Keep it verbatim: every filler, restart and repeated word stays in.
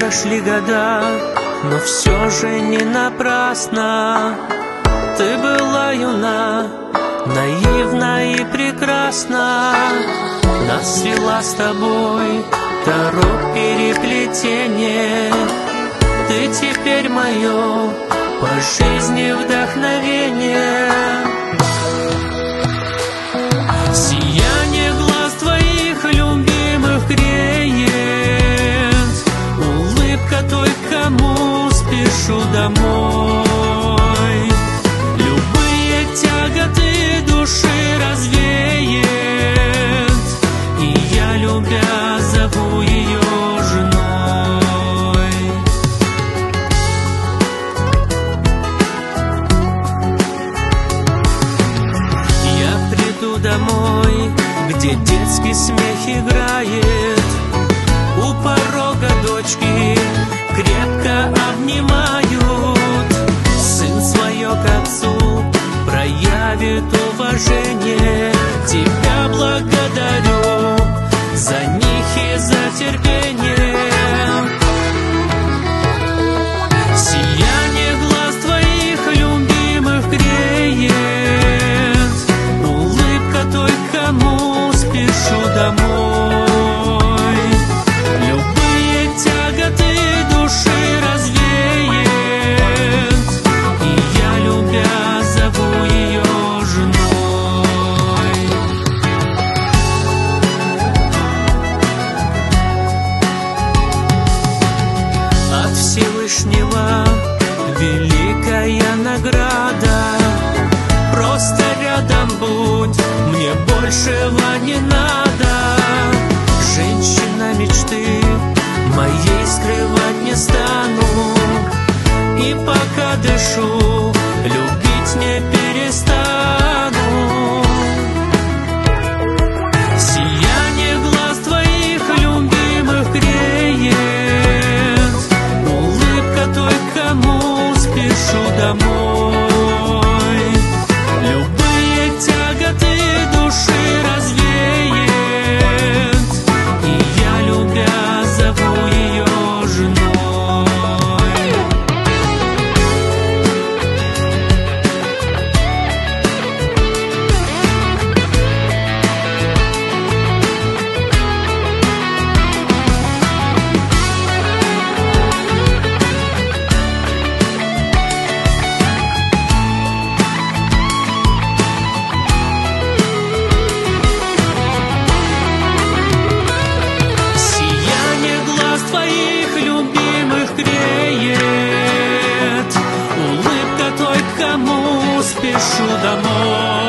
прошли года, но все же не напрасно. Ты была юна, наивна и прекрасна. Нас свела с тобой дорог переплетение. Ты теперь мое по жизни вдохновение. Сияние глаз твоих любимых греет, улыбка той, кому спешу домой. Любые тяготы души развеет, и я, любя, зову ее женой. Я приду домой, где детский смех играет, у порога дочки крепко обнимают. Сын свое к отцу проявит уважение. Тебя благодарю за них и за терпение. Сияние глаз твоих любимых греет, улыбка той, кому спешу домой. Любые тяготы души развеет, и я, любя, зову ее женой. От Всевышнего великая награда. Просто рядом будь, мне большего не надо. Женщина мечты моей скрывать не стану, и пока дышу, любить не перестану. Сияние глаз твоих любимых греет, улыбка той, кому спешу домой. Любые тяготы души развеет, и я, любя, зову ее женой. Сияние глаз твоих любимых греет, улыбка той, кому спешу домой.